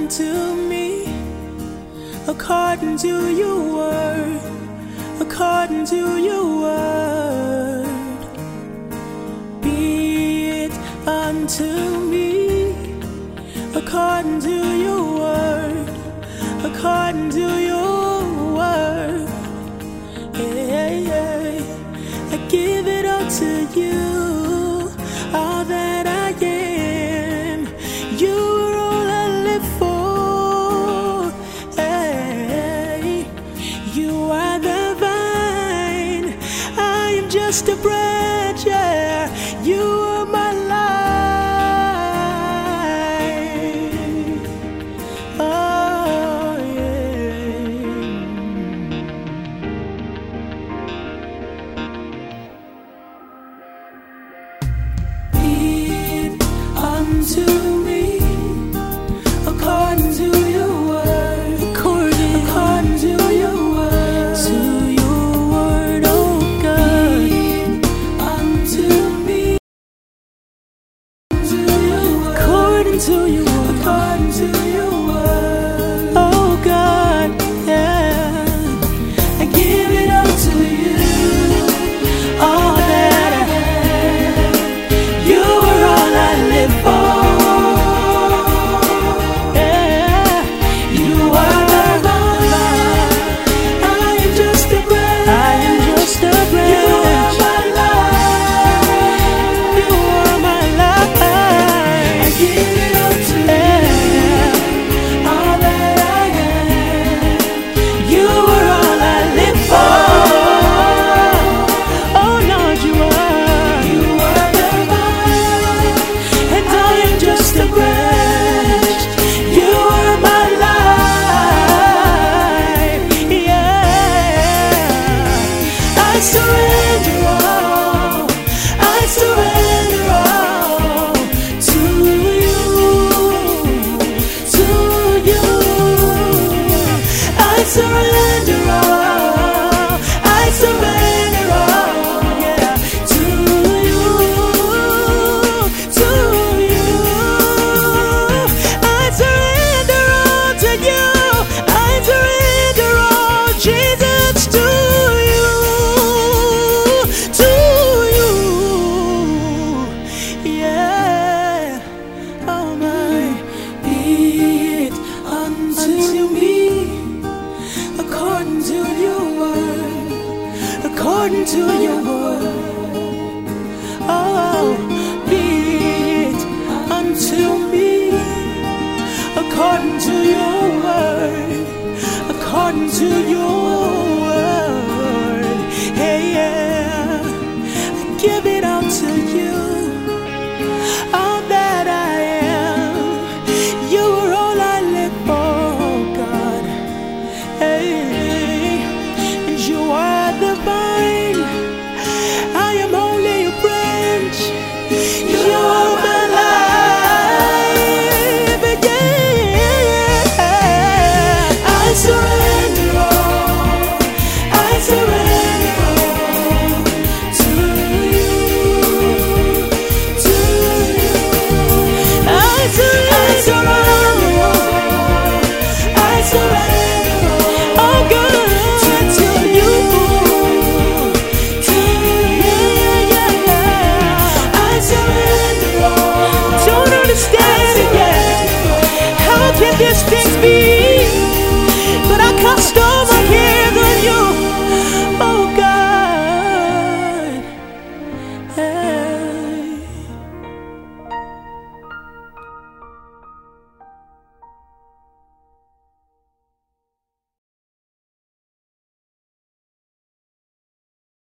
unto me according to your word, according to your word. Be it unto me according to your word, according to your word. Yeah, yeah. I give it all to you, all that I am. You are all I live for. Hey, you are the vine, I am just a branch. Yeah, you are my life. Oh yeah. Be it unto me according to your word, according to your word, to your word, oh God. Be it unto me according to your word, according to your word, oh God, yeah. I give it up to you, all that I have. You are all I live for. Yeah, you are the vine, I am just a branch. I am just a branch. You are my life. You are my life. I give it up to you, all that I have. You are all I live for. Oh Lord, you are. You are the vine, and I am just a branch. You are my life. Yeah, I surrender all. I surrender all to you, to you. I surrender all. I surrender all, yeah, to you, to you. I surrender all to you. I surrender all, Jesus, to you, yeah. Oh my, be it unto me according to your word, according to your word. Oh, be it unto me according to your word, according to your word. Hey, yeah, I give it all to you, all that I am. You are all I live for, God. Hey, and you are the vine, I am only a branch. You are my life, yeah. I surrender all. I surrender all to you, to you. I surrender all. I surrender all. Oh God, to you, to you. Yeah. I surrender all. Don't understand.